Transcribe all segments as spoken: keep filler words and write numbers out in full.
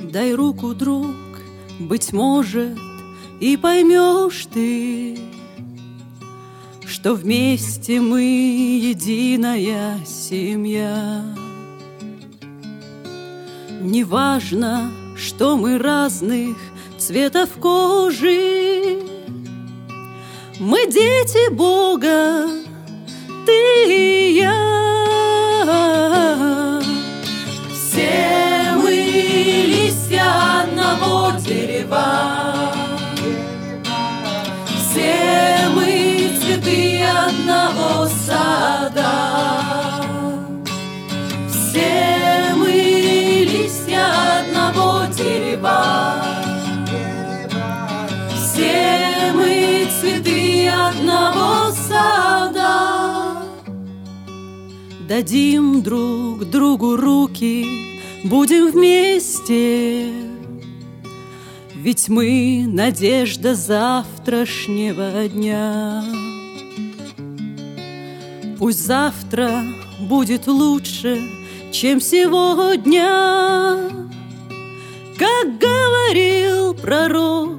Дай руку, друг, быть может, и поймешь ты, что вместе мы единая семья. Неважно, что мы разных цветов кожи, мы дети Бога, ты и я. Все мы листья одного дерева, все мы цветы одного сада, все мы листья одного дерева, все мы цветы одного сада. Дадим друг другу руки, будем вместе, ведь мы надежда завтрашнего дня. Пусть завтра будет лучше, чем сегодня, как говорил пророк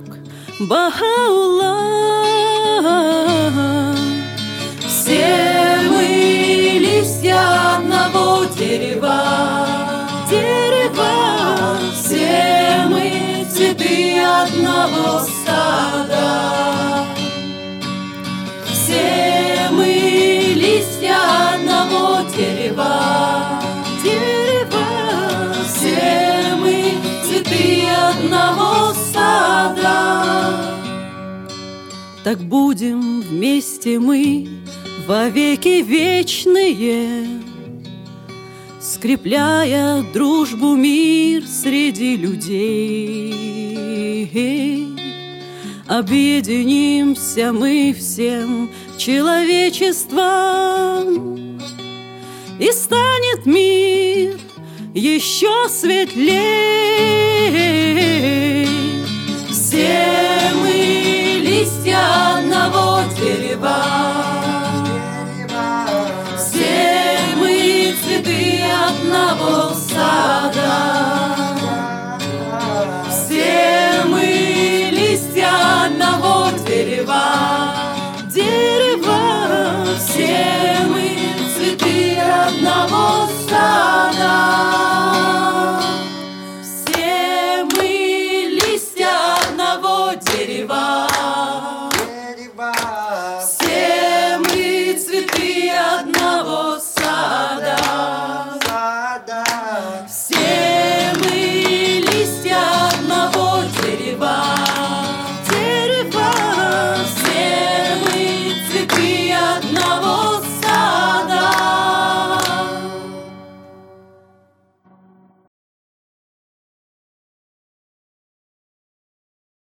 Бахауллах. Все мы листья одного дерева, дерева, все мы цветы одного сада, все мы листья одного дерева, дерева, все мы цветы одного сада. Так будем вместе мы вовеки вечные, скрепляя дружбу, мир среди людей. Объединимся мы всем человечеством, и станет мир еще светлее.